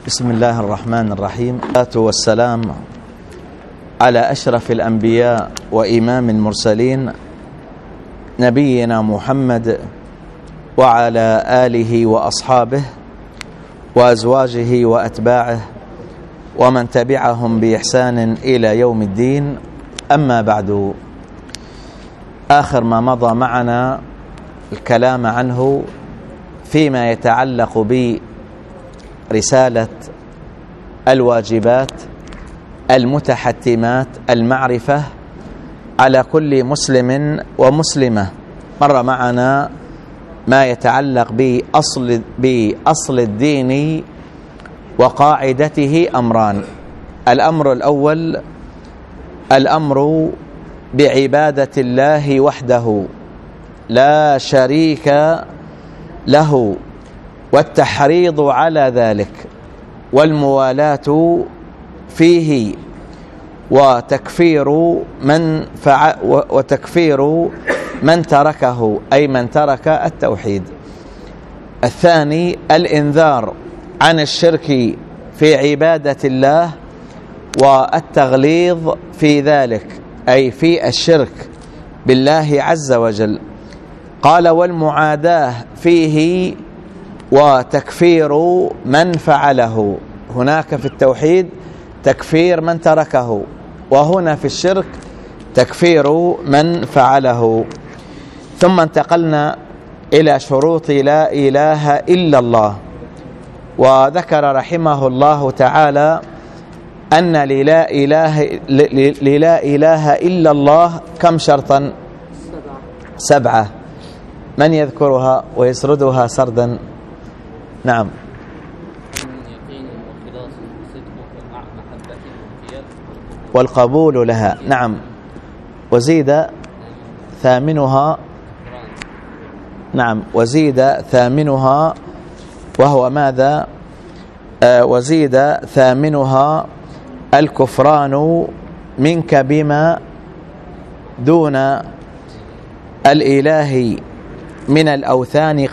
بسم الله الرحمن الرحيم، والصلاة والسلام على أشرف الأنبياء وإمام المرسلين نبينا محمد وعلى آله وأصحابه وأزواجه وأتباعه ومن تبعهم بإحسان إلى يوم الدين. أما بعد، آخر ما مضى معنا الكلام عنه فيما يتعلق برسالة الواجبات المتحتمات المعرفة على كل مسلم ومسلمة. مر معنا ما يتعلق بأصل الدين وقاعدته أمران. الأمر الأول الأمر بعبادة الله وحده لا شريك له، والتحريض على ذلك والموالاة فيه، وتكفير من تركه، أي من ترك التوحيد. الثاني الإنذار عن الشرك في عبادة الله والتغليظ في ذلك، أي في الشرك بالله عز وجل. قال والمعاداة فيه وتكفير من فعله. هناك في التوحيد تكفير من تركه، وهنا في الشرك تكفير من فعله. ثم انتقلنا إلى شروط لا إله إلا الله، وذكر رحمه الله تعالى أن للا إله إلا الله كم شرطا؟ 7. من يذكرها ويسردها سردا؟ نعم. والقبول لها، نعم. وزيد ثامنها، نعم، وزيد ثامنها، وهو ماذا؟ وزيد ثامنها الكفران منك بما دون الإله من الأوثان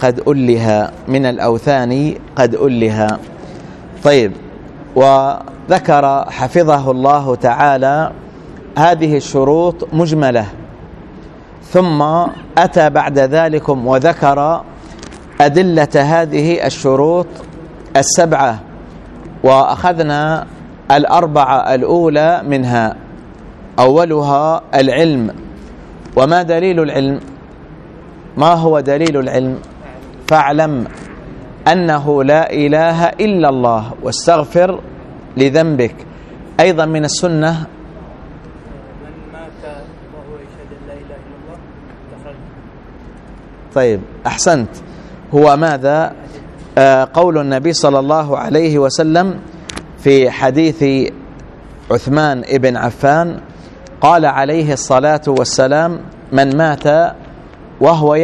قد ألها. طيب، وذكر حفظه الله تعالى هذه الشروط مجملة، ثم أتى بعد ذلك وذكر أدلة هذه الشروط 7، وأخذنا 4 الأولى منها. أولها العلم. وما دليل العلم؟ ما هو دليل العلم؟ فاعلم أنه لا إله إلا الله واستغفر لذنبك. أيضا من السنة من مات وهو يشهد أن لا إله إلا الله دخل. طيب، أحسنت. هو ماذا؟ قول النبي صلى الله عليه وسلم في حديث عثمان بن عفان، قال عليه الصلاة والسلام: من مات وهو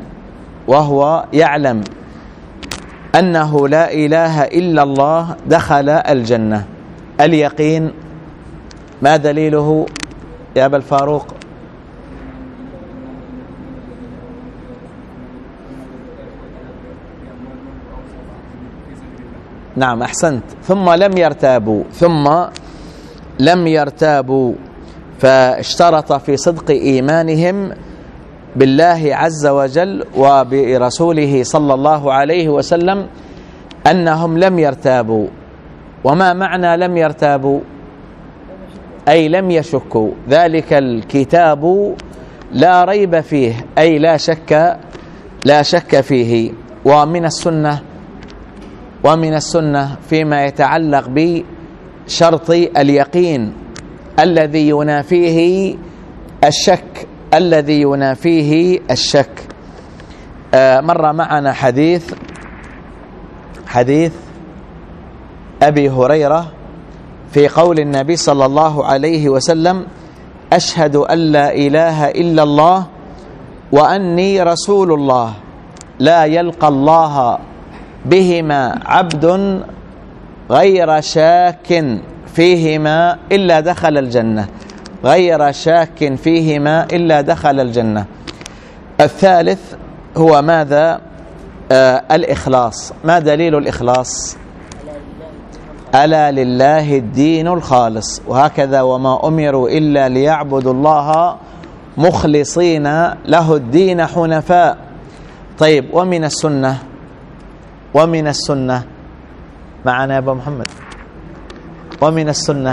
يعلم أنه لا إله إلا الله دخل الجنة. اليقين ما دليله يا أبا الفاروق؟ نعم، أحسنت. ثم لم يرتابوا فاشترط في صدق إيمانهم بالله عز وجل وبرسوله صلى الله عليه وسلم أنهم لم يرتابوا. وما معنى لم يرتابوا؟ أي لم يشكوا. ذلك الكتاب لا ريب فيه، أي لا شك فيه. ومن السنة فيما يتعلق بشرط اليقين الذي ينافيه الشك. مر معنا حديث أبي هريرة في قول النبي صلى الله عليه وسلم: أشهد أن لا إله إلا الله وأني رسول الله، لا يلقى الله بهما عبد غير شاك فيهما إلا دخل الجنة. الثالث هو ماذا؟ الإخلاص. ما دليل الإخلاص؟ ألا لله الدين الخالص. وهكذا وما أمروا إلا ليعبدوا الله مخلصين له الدين حنفاء. طيب، ومن السنة معنا يا أبو محمد. ومن السنة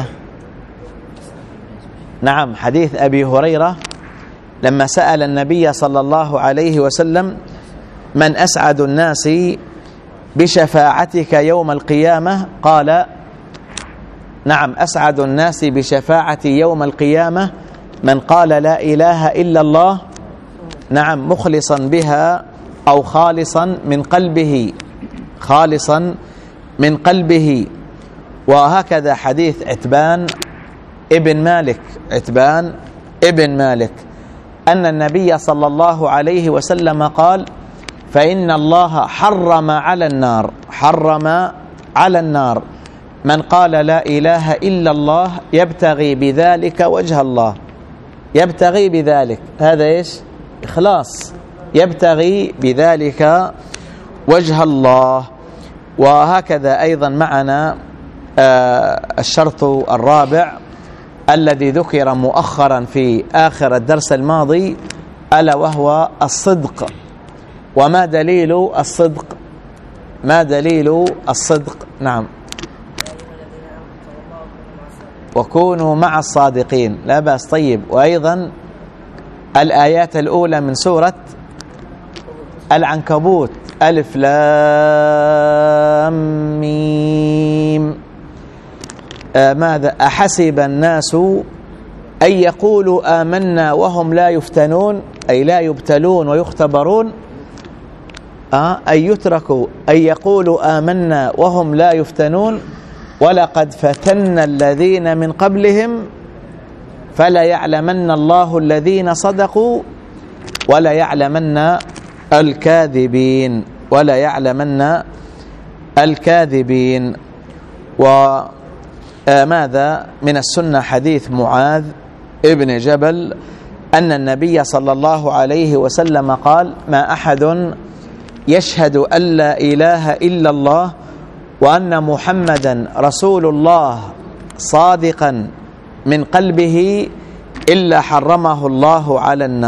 نعم حديث أبي هريرة لما سأل النبي صلى الله عليه وسلم: من أسعد الناس بشفاعتك يوم القيامة؟ قال: نعم، أسعد الناس بشفاعتي يوم القيامة من قال لا إله إلا الله، نعم، مخلصا بها أو خالصا من قلبه. وهكذا حديث عتبان ابن مالك أن النبي صلى الله عليه وسلم قال: فإن الله حرم على النار من قال لا إله إلا الله يبتغي بذلك وجه الله. يبتغي بذلك، هذا إيش؟ إخلاص، يبتغي بذلك وجه الله. وهكذا أيضا معنا الشرط الرابع الذي ذكر مؤخرا في آخر الدرس الماضي، ألا وهو الصدق. وما دليل الصدق؟ نعم، وكونوا مع الصادقين، لا بأس. طيب، وأيضا الآيات الأولى من سورة العنكبوت: ألف لام ميم. ماذا؟ أحسب الناس أن يقولوا آمنا وهم لا يفتنون، أي لا يبتلون ويختبرون. أن يتركوا أن يقولوا آمنا وهم لا يفتنون، ولقد فتنا الذين من قبلهم فلا يعلمن الله الذين صدقوا ولا يعلمن الكاذبين. وماذا من السنة؟ حديث معاذ ابن جبل أن النبي صلى الله عليه وسلم قال: ما أحد يشهد أن لا إله إلا الله وأن محمدا رسول الله صادقا من قلبه إلا حرمه الله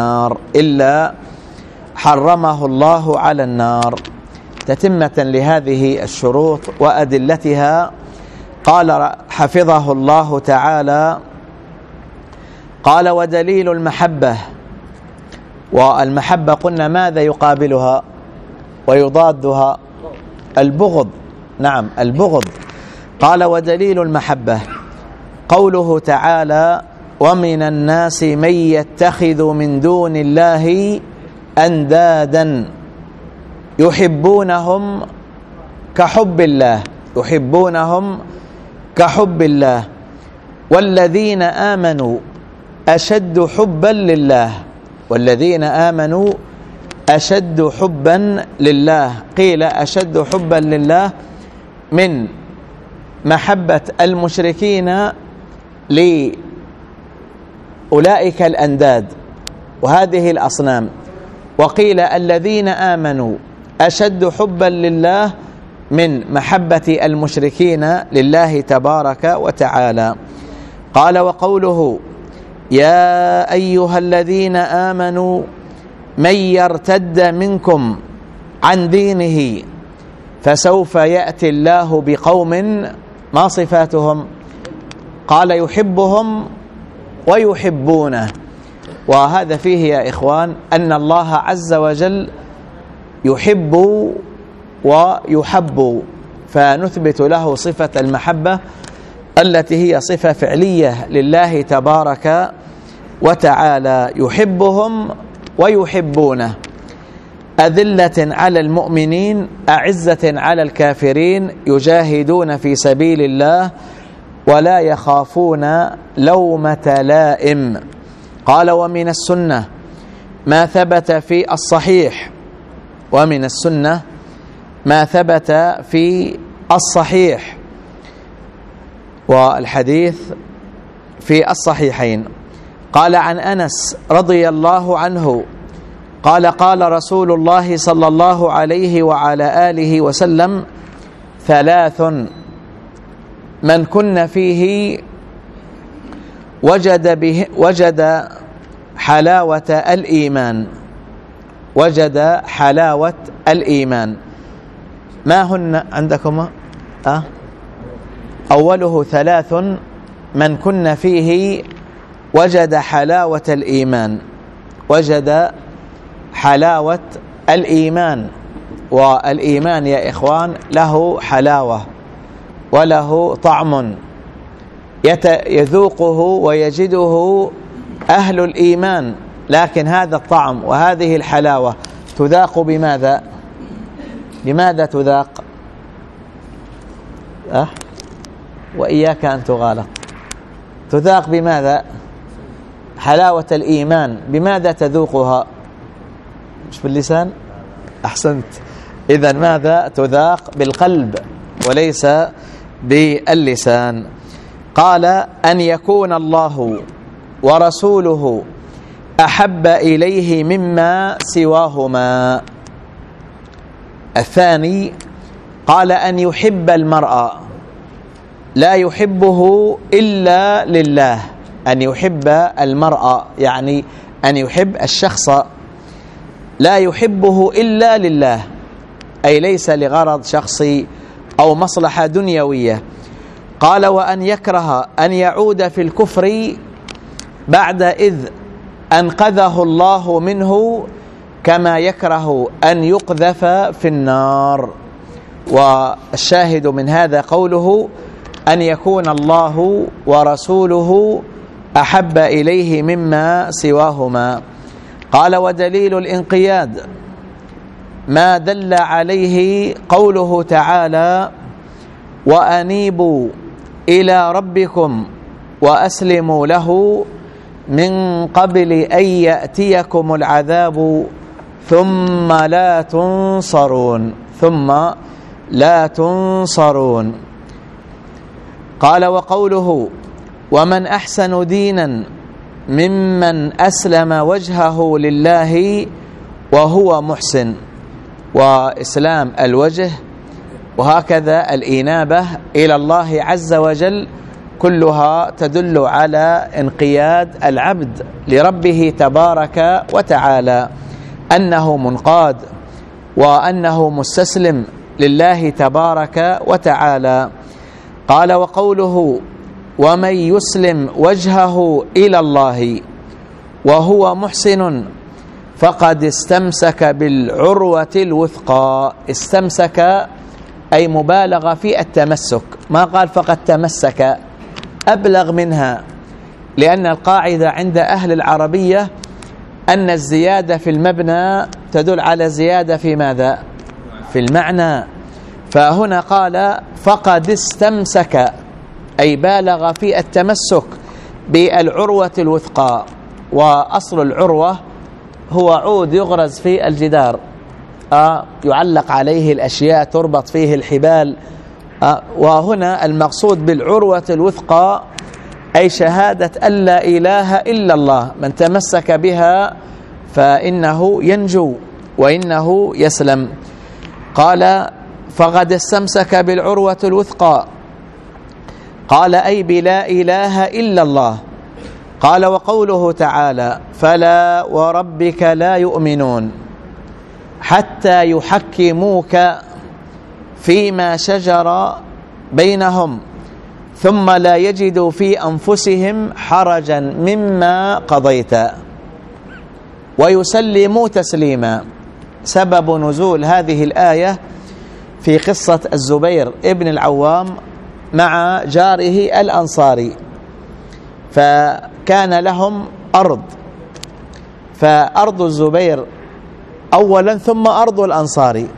على النار. تتمة لهذه الشروط وأدلتها، قال حفظه الله تعالى: قال: ودليل المحبة. والمحبة قلنا ماذا يقابلها ويضادها؟ البغض. نعم، البغض. قال: ودليل المحبة قوله تعالى: ومن الناس من يتخذ من دون الله أندادا يحبونهم كحب الله والذين آمنوا أشد حبا لله. قيل أشد حبا لله من محبة المشركين لأولئك الأنداد وهذه الأصنام، وقيل الذين آمنوا أشد حبا لله من محبة المشركين لله تبارك وتعالى. قال: وقوله: يا أيها الذين آمنوا من يرتد منكم عن دينه فسوف يأتي الله بقوم، ما صفاتهم؟ قال: يحبهم ويحبونه. وهذا فيه يا إخوان أن الله عز وجل يحب ويحب، فنثبت له صفة المحبة التي هي صفة فعلية لله تبارك وتعالى، يحبهم ويحبونه. أذلة على المؤمنين أعزة على الكافرين يجاهدون في سبيل الله ولا يخافون لومة لائم. قال: ومن السنة ما ثبت في الصحيح، والحديث في الصحيحين. قال عن أنس رضي الله عنه قال: قال رسول الله صلى الله عليه وعلى آله وسلم: ثلاث من كن فيه وجد حلاوة الإيمان. وجد حلاوة الإيمان. ما هن عندكم؟ أوله 3: من كن فيه وجد حلاوة الإيمان. وجد حلاوة الإيمان. والإيمان يا إخوان له حلاوة وله طعم يذوقه ويجده أهل الإيمان، لكن هذا الطعم وهذه الحلاوة تذاق بماذا؟ بماذا تذاق؟ وإياك أن تغالط. تذاق بماذا؟ حلاوة الإيمان بماذا تذوقها؟ مش باللسان؟ أحسنت. إذن ماذا؟ تذاق بالقلب وليس باللسان. قال: أن يكون الله ورسوله أحب إليه مما سواهما. الثاني قال: أن يحب المرء لا يحبه إلا لله. أن يحب المرء يعني أن يحب الشخص لا يحبه إلا لله، أي ليس لغرض شخصي أو مصلحة دنيوية. قال: وأن يكره أن يعود في الكفر بعد إذ أنقذه الله منه كما يكره أن يقذف في النار. والشاهد من هذا قوله: أن يكون الله ورسوله أحب إليه مما سواهما. قال: ودليل الانقياد ما دل عليه قوله تعالى: وأنيبوا إلى ربكم وأسلموا له من قبل أن يأتيكم العذاب ثم لا تنصرون. ثم لا تنصرون. قال: وقوله: ومن أحسن دينا ممن أسلم وجهه لله وهو محسن. وإسلام الوجه وهكذا الإنابة إلى الله عز وجل كلها تدل على انقياد العبد لربه تبارك وتعالى، أنه منقاد وأنه مستسلم لله تبارك وتعالى. قال: وقوله: ومن يسلم وجهه إلى الله وهو محسن فقد استمسك بالعروة الوثقى. استمسك أي مبالغة في التمسك، ما قال فقد تمسك، أبلغ منها، لأن القاعدة عند أهل العربية أن الزيادة في المبنى تدل على زيادة في ماذا؟ في المعنى. فهنا قال فقد استمسك أي بالغ في التمسك بالعروة الوثقى. وأصل العروة هو عود يغرز في الجدار، يعلق عليه الأشياء، تربط فيه الحبال. وهنا المقصود بالعروة الوثقى أي شهادة أن لا إله إلا الله، من تمسك بها فإنه ينجو وإنه يسلم. قال: فقد استمسك بالعروة الوثقى. قال: أي بلا إله إلا الله. قال: وقوله تعالى: فلا وربك لا يؤمنون حتى يحكموك فيما شجر بينهم ثم لا يجدوا في أنفسهم حرجا مما قضيت ويسلموا تسليما. سبب نزول هذه الآية في قصة الزبير ابن العوام مع جاره الأنصاري، فكان لهم أرض، فأرض الزبير أولا ثم أرض الأنصاري،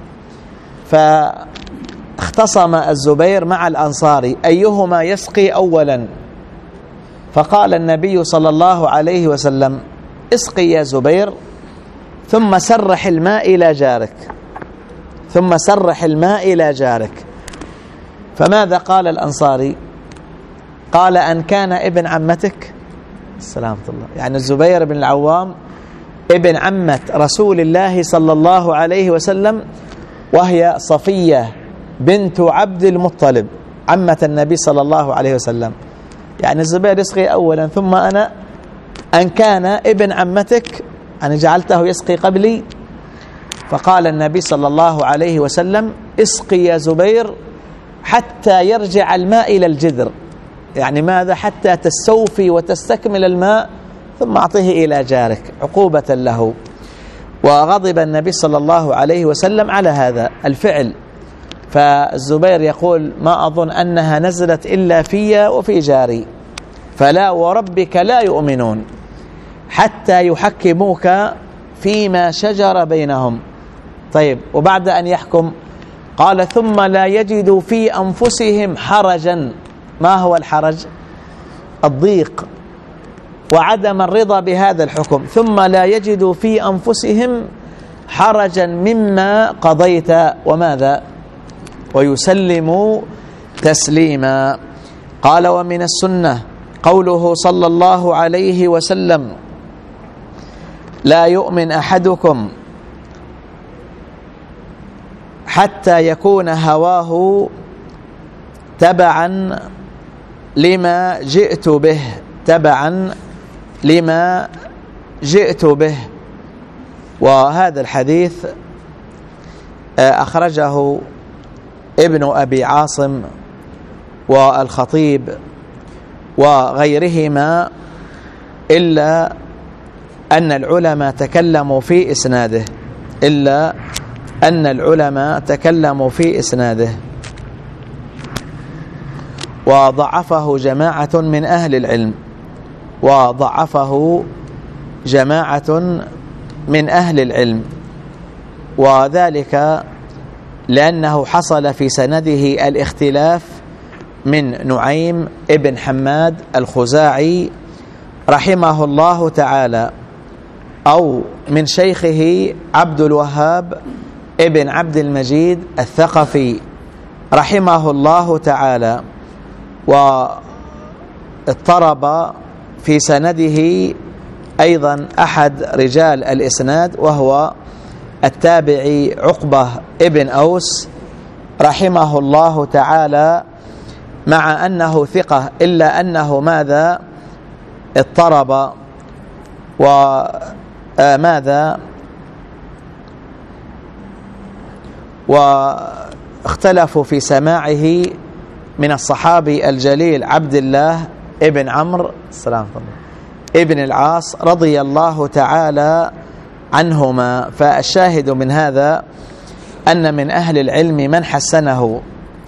فاختصم الزبير مع الأنصاري أيهما يسقي أولا، فقال النبي صلى الله عليه وسلم: اسقي يا زبير ثم سرح الماء إلى جارك، ثم سرح الماء إلى جارك. فماذا قال الأنصاري؟ قال: أن كان ابن عمتك، سلامة الله، يعني الزبير بن العوام ابن عمة رسول الله صلى الله عليه وسلم، وهي صفية بنت عبد المطلب عمة النبي صلى الله عليه وسلم، يعني الزبير يسقي أولا ثم أنا، أن كان ابن عمتك أنا جعلته يسقي قبلي. فقال النبي صلى الله عليه وسلم اسقي يا زبير حتى يرجع الماء إلى الجذر، يعني ماذا؟ حتى تستوفي وتستكمل الماء ثم أعطيه إلى جارك عقوبة له. وغضب النبي صلى الله عليه وسلم على هذا الفعل. فالزبير يقول ما أظن أنها نزلت إلا في وفي جاري، فلا وربك لا يؤمنون حتى يحكموك فيما شجر بينهم. طيب، وبعد أن يحكم قال ثم لا يجدوا في أنفسهم حرجا. ما هو الحرج؟ الضيق وعدم الرضا بهذا الحكم. ثم لا يجدوا في أنفسهم حرجا مما قضيت وماذا؟ ويسلموا تسليما. قال ومن السنة قوله صلى الله عليه وسلم لا يؤمن أحدكم حتى يكون هواه تبعا لما جئت به، تبعا لما جئت به. وهذا الحديث أخرجه ابن أبي عاصم والخطيب وغيرهما، إلا أن العلماء تكلموا في إسناده، إلا أن العلماء تكلموا في إسناده وضعفه جماعة من أهل العلم، وضعفه جماعة من أهل العلم، وذلك لأنه حصل في سنده الاختلاف من نعيم ابن حماد الخزاعي رحمه الله تعالى، أو من شيخه عبد الوهاب ابن عبد المجيد الثقفي رحمه الله تعالى. واضطرب في سنده أيضا أحد رجال الإسناد وهو التابعي عقبة ابن أوس رحمه الله تعالى، مع أنه ثقة إلا أنه ماذا؟ اضطرب وماذا؟ واختلفوا في سماعه من الصحابي الجليل عبد الله ابن عمرو ابن العاص رضي الله تعالى عنهما. فالشاهد من هذا أن من أهل العلم من حسنه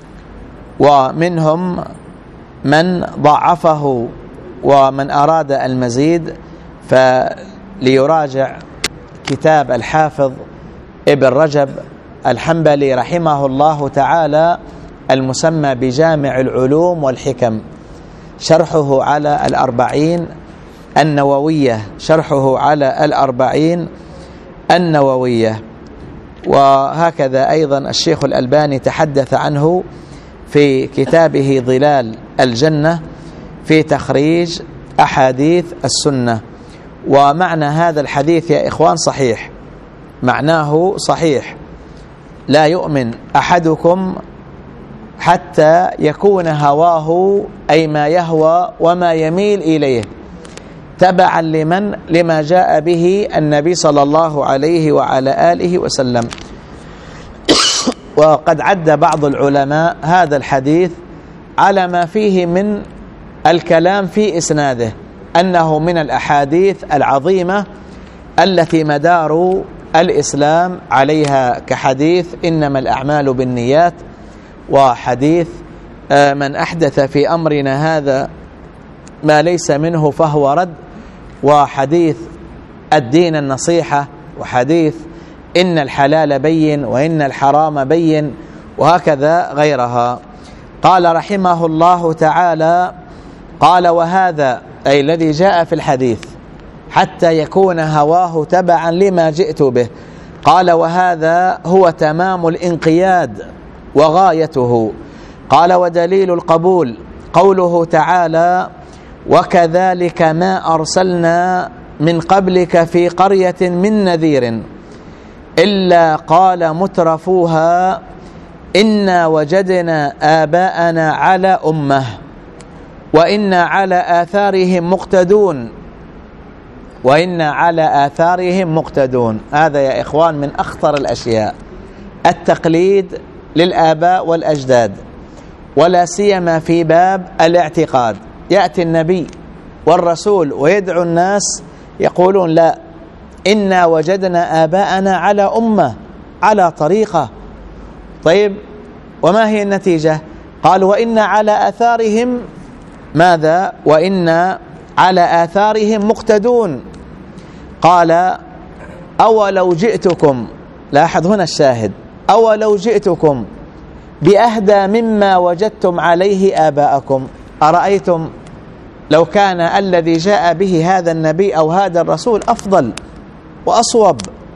ومنهم من ضعفه، ومن أراد المزيد فليراجع كتاب الحافظ ابن رجب الحنبلي رحمه الله تعالى المسمى بجامع العلوم والحكم، شرحه على الأربعين النووية، شرحه على الأربعين النووية. وهكذا أيضا الشيخ الألباني تحدث عنه في كتابه ظلال الجنة في تخريج أحاديث السنة. ومعنى هذا الحديث يا إخوان صحيح، معناه صحيح، لا يؤمن أحدكم حتى يكون هواه أي ما يهوى وما يميل إليه تبعا لمن؟ لما جاء به النبي صلى الله عليه وعلى آله وسلم. وقد عد بعض العلماء هذا الحديث على ما فيه من الكلام في إسناده أنه من الأحاديث العظيمة التي مدار الإسلام عليها، كحديث إنما الأعمال بالنيات، وحديث من أحدث في أمرنا هذا ما ليس منه فهو رد، وحديث الدين النصيحة، وحديث إن الحلال بين وإن الحرام بين، وهكذا غيرها. قال رحمه الله تعالى قال وهذا أي الذي جاء في الحديث حتى يكون هواه تبعا لما جئت به، قال وهذا هو تمام الانقياد وغايته. قال ودليل القبول قوله تعالى وكذلك ما أرسلنا من قبلك في قرية من نذير إلا قال مترفوها إنا وجدنا آباءنا على أمة وإنا على آثارهم مقتدون، وإنا على آثارهم مقتدون. هذا يا إخوان من أخطر الأشياء، التقليد للآباء والأجداد، ولا سيما في باب الاعتقاد. يأتي النبي والرسول ويدعو الناس يقولون لا، إنا وجدنا آباءنا على أمة، على طريقة. طيب وما هي النتيجة؟ قال وإنا على آثارهم ماذا؟ وإنا على آثارهم مقتدون. قال أولو جئتكم، لاحظ هنا الشاهد، أولو جئتكم بأهدى مما وجدتم عليه آباءكم. أرأيتم لو كان الذي جاء به هذا النبي أو هذا الرسول أفضل وأصوب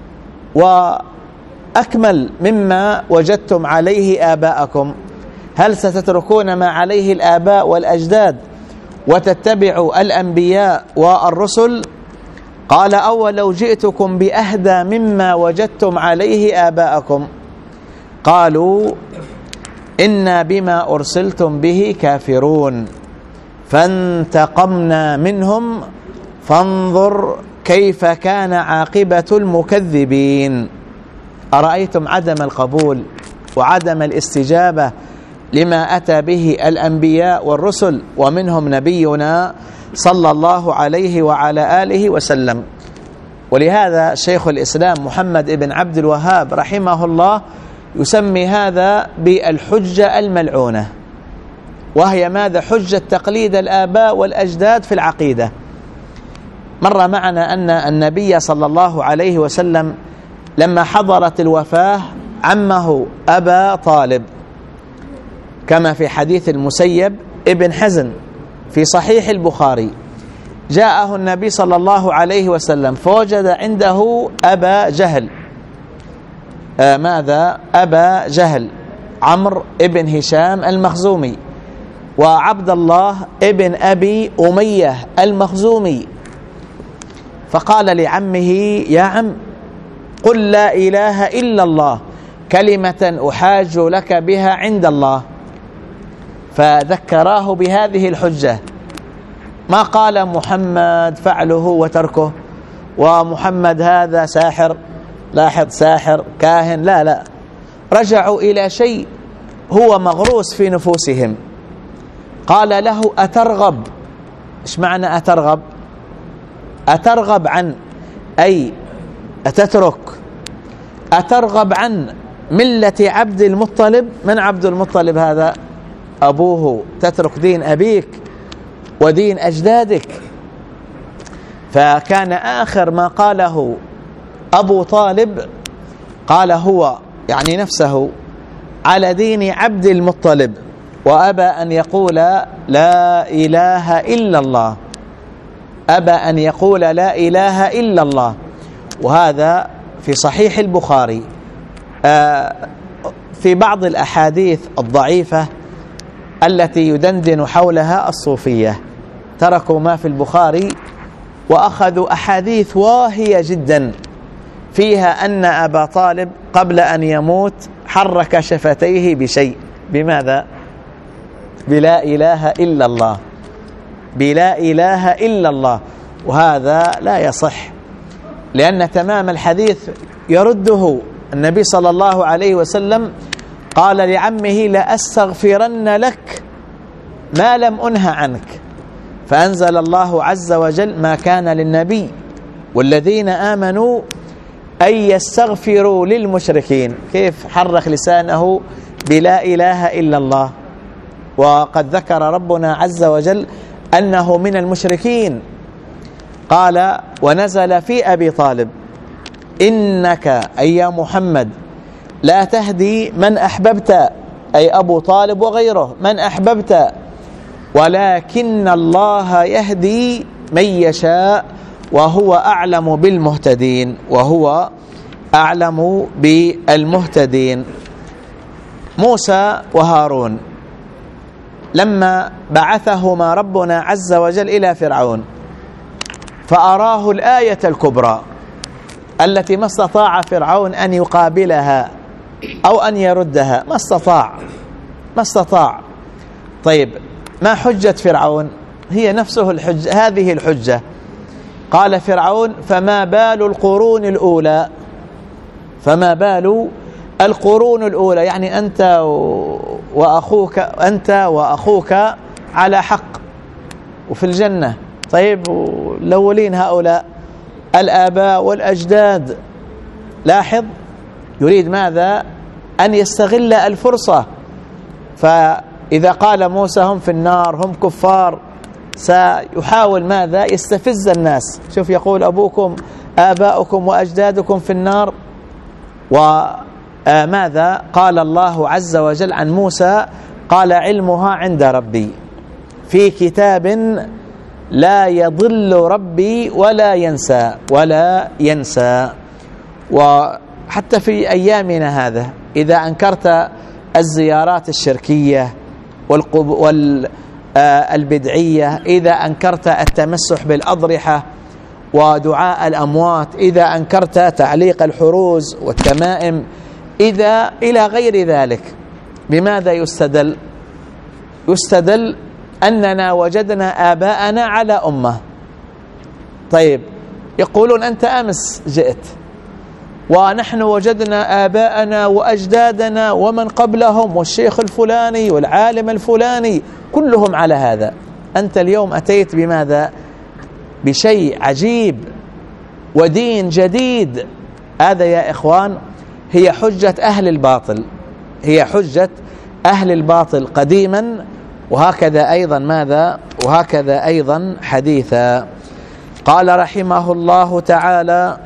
وأكمل مما وجدتم عليه آباءكم، هل ستتركون ما عليه الآباء والأجداد وتتبعوا الأنبياء والرسل؟ قال أولو جئتكم بأهدى مما وجدتم عليه آباءكم قالوا إنا بما أرسلتم به كافرون فانتقمنا منهم فانظر كيف كان عاقبة المكذبين. أرأيتم عدم القبول وعدم الاستجابة لما أتى به الأنبياء والرسل، ومنهم نبينا صلى الله عليه وعلى آله وسلم. ولهذا شيخ الإسلام محمد بن عبد الوهاب رحمه الله يسمي هذا بالحجة الملعونة، وهي ماذا؟ حجة تقليد الآباء والأجداد في العقيدة. مر معنا أن النبي صلى الله عليه وسلم لما حضرت الوفاة عمه أبا طالب، كما في حديث المسيب ابن حزن في صحيح البخاري، جاءه النبي صلى الله عليه وسلم فوجد عنده أبا جهل. ماذا؟ أبا جهل عمرو ابن هشام المخزومي، وعبد الله ابن أبي أمية المخزومي. فقال لعمه يا عم قل لا إله إلا الله كلمة أحاج لك بها عند الله. فذكراه بهذه الحجة، ما قال محمد فعله وتركه، ومحمد هذا ساحر، لاحظ ساحر كاهن، لا لا، رجعوا إلى شيء هو مغروس في نفوسهم. قال له أترغب؟ إيش معنى أترغب؟ أترغب عن أي أتترك، أترغب عن ملة عبد المطلب. من عبد المطلب هذا؟ أبوه. تترك دين أبيك ودين أجدادك. فكان آخر ما قاله أبو طالب قال هو يعني نفسه على دين عبد المطلب، وأبى أن يقول لا إله إلا الله، أبى أن يقول لا إله إلا الله. وهذا في صحيح البخاري. في بعض الأحاديث الضعيفة التي يدندن حولها الصوفية تركوا ما في البخاري وأخذوا أحاديث واهية جدا فيها أن أبا طالب قبل أن يموت حرك شفتيه بشيء. بماذا؟ بلا إله إلا الله، بلا إله إلا الله. وهذا لا يصح، لأن تمام الحديث يرده النبي صلى الله عليه وسلم. قال لعمه لأستغفرن لك ما لم أنه عنك، فأنزل الله عز وجل ما كان للنبي والذين آمنوا أن يستغفروا للمشركين. كيف حرك لسانه بلا إله إلا الله؟ وقد ذكر ربنا عز وجل أنه من المشركين. قال ونزل في أبي طالب إنك أي يا محمد لا تهدي من أحببت، أي أبو طالب وغيره من أحببت، ولكن الله يهدي من يشاء وهو أعلم بالمهتدين، وهو أعلم بالمهتدين. موسى وهارون لما بعثهما ربنا عز وجل إلى فرعون فأراه الآية الكبرى التي ما استطاع فرعون أن يقابلها، أو أن يردها، ما استطاع. طيب ما حجة فرعون؟ هي نفسه الحجة، هذه الحجة. قال فرعون: فما بال القرون الأولى؟ فما بال القرون الأولى يعني أنت وأخوك على حق وفي الجنة. طيب الأولين هؤلاء الآباء والأجداد. لاحظ، يريد ماذا؟ أن يستغل الفرصة. فإذا قال موسى هم في النار، هم كفار، سيحاول ماذا؟ يستفز الناس. شوف، يقول أبوكم آباؤكم وأجدادكم في النار. وماذا قال الله عز وجل عن موسى؟ قال: علمها عند ربي في كتاب لا يضل ربي ولا ينسى. وحتى في أيامنا هذا إذا أنكرت الزيارات الشركية والبدعية، إذا أنكرت التمسح بالأضرحة ودعاء الأموات، إذا أنكرت تعليق الحروز والتمائم، إذا إلى غير ذلك، بماذا يستدل؟ يستدل أننا وجدنا آباءنا على أمة. طيب يقولون أنت أمس جئت ونحن وجدنا آباءنا وأجدادنا ومن قبلهم والشيخ الفلاني والعالم الفلاني كلهم على هذا. أنت اليوم أتيت بماذا؟ بشيء عجيب ودين جديد. هذا يا إخوان هي حجة أهل الباطل، هي حجة أهل الباطل قديما، وهكذا أيضا ماذا؟ وهكذا أيضا حديثا. قال رحمه الله تعالى: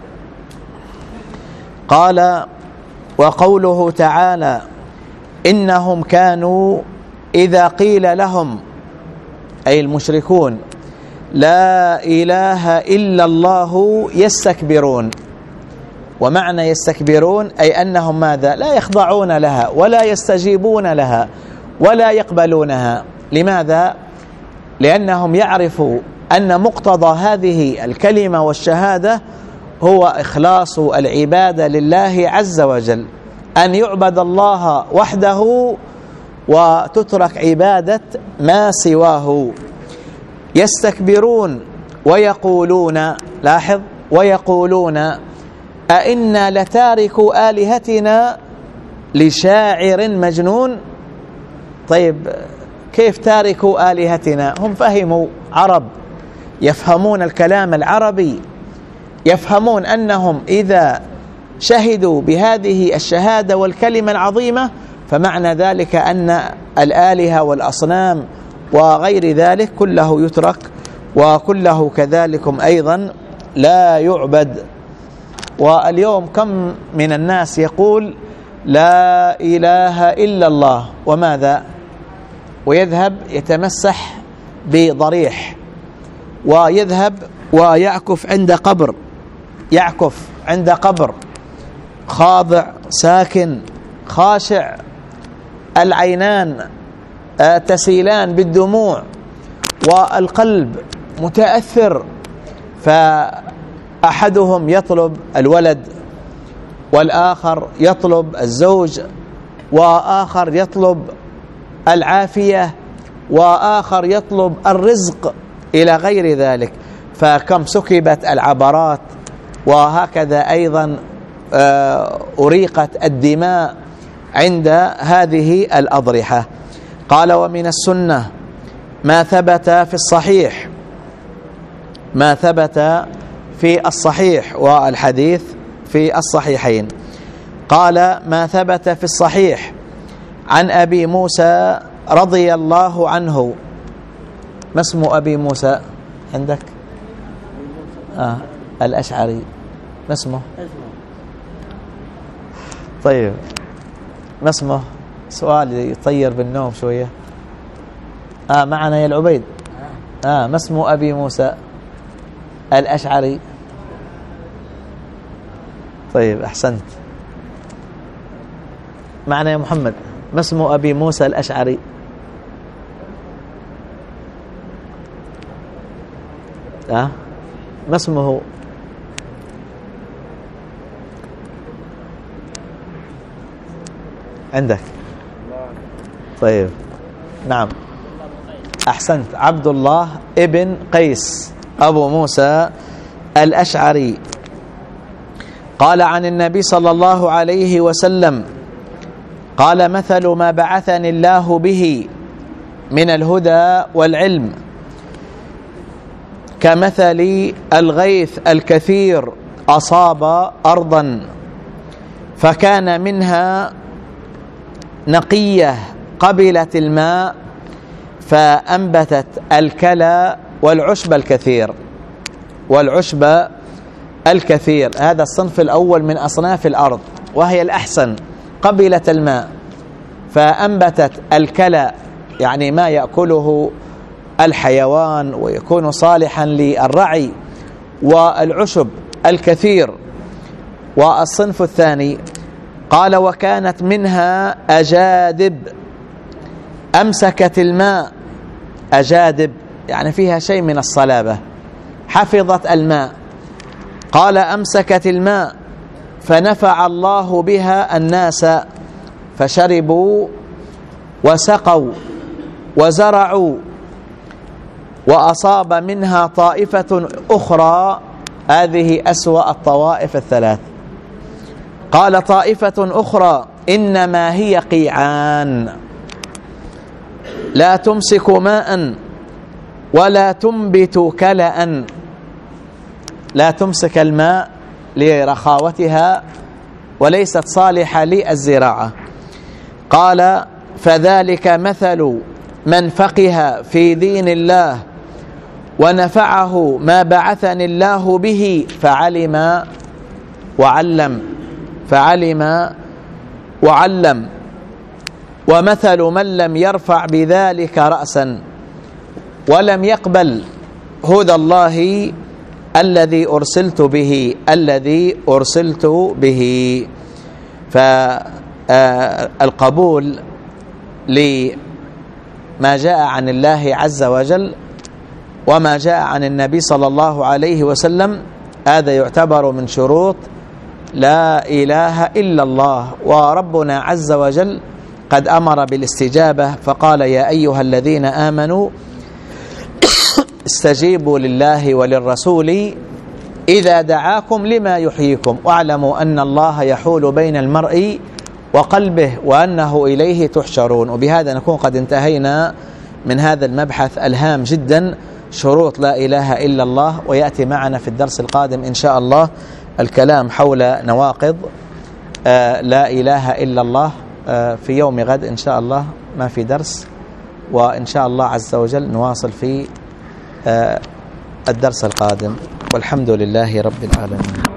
قال: وقوله تعالى: إنهم كانوا إذا قيل لهم، أي المشركون، لا إله إلا الله يستكبرون. ومعنى يستكبرون أي أنهم ماذا؟ لا يخضعون لها ولا يستجيبون لها ولا يقبلونها. لماذا؟ لأنهم يعرفوا أن مقتضى هذه الكلمة والشهادة هو إخلاص العبادة لله عز وجل، أن يعبد الله وحده وتترك عبادة ما سواه. يستكبرون ويقولون، لاحظ، ويقولون: أئنا لتاركوا آلهتنا لشاعر مجنون. طيب كيف تاركوا آلهتنا؟ هم فهموا عرب، يفهمون الكلام العربي، يفهمون أنهم إذا شهدوا بهذه الشهادة والكلمة العظيمة فمعنى ذلك أن الآلهة والأصنام وغير ذلك كله يترك، وكله كذلكم أيضا لا يعبد. واليوم كم من الناس يقول لا إله إلا الله، وماذا؟ ويذهب يتمسح بضريح، ويذهب ويعكف عند قبر، يعكف عند قبر، خاضع ساكن خاشع، العينان تسيلان بالدموع والقلب متأثر. فأحدهم يطلب الولد، والآخر يطلب الزوج، وآخر يطلب العافية، وآخر يطلب الرزق إلى غير ذلك. فكم سكبت العبرات، وهكذا أيضا أريقت الدماء عند هذه الأضرحة. قال: ومن السنة ما ثبت في الصحيح، ما ثبت في الصحيح، والحديث في الصحيحين. قال: ما ثبت في الصحيح عن أبي موسى رضي الله عنه. ما اسم أبي موسى عندك؟ الأشعري. ما اسمه؟ طيب ما اسمه؟ سؤال يطير بالنوم شوية. معنا يا العبيد. ما اسم أبي موسى الأشعري؟ طيب أحسنت. معنا يا محمد. ما اسم أبي موسى الأشعري؟ ما اسمه؟ عندك؟ طيب نعم أحسنت، عبد الله ابن قيس أبو موسى الأشعري قال عن النبي صلى الله عليه وسلم قال: مثل ما بعثني الله به من الهدى والعلم كمثل الغيث الكثير أصاب أرضا فكان منها نقية قبلت الماء فأنبتت الكلى والعشب الكثير. هذا الصنف الأول من أصناف الأرض، وهي الأحسن، قبلت الماء فأنبتت الكلى، يعني ما يأكله الحيوان ويكون صالحا للرعي، والعشب الكثير. والصنف الثاني قال: وكانت منها أجادب أمسكت الماء، أجادب يعني فيها شيء من الصلابة، حفظت الماء. قال: أمسكت الماء فنفع الله بها الناس فشربوا وسقوا وزرعوا. وأصاب منها طائفة أخرى، هذه أسوأ الطوائف الثلاث. قال: طائفة أخرى إنما هي قيعان لا تمسك ماء ولا تنبت كلأ، لا تمسك الماء لرخاوتها وليست صالحة للزراعة. قال: فذلك مثل من فقه في دين الله ونفعه ما بعثني الله به فعلم وعلم، ومثل من لم يرفع بذلك رأسا ولم يقبل هدى الله الذي أرسلت به. فالقبول لما جاء عن الله عز وجل وما جاء عن النبي صلى الله عليه وسلم، هذا يعتبر من شروط لا إله إلا الله. وربنا عز وجل قد أمر بالاستجابة فقال: يا أيها الذين آمنوا استجيبوا لله وللرسول إذا دعاكم لما يحييكم واعلموا أن الله يحول بين المرء وقلبه وأنه إليه تحشرون. وبهذا نكون قد انتهينا من هذا المبحث الهام جدا، شروط لا إله إلا الله. ويأتي معنا في الدرس القادم إن شاء الله الكلام حول نواقض لا إله إلا الله. في يوم غد إن شاء الله ما في درس، وإن شاء الله عز وجل نواصل في الدرس القادم، والحمد لله رب العالمين.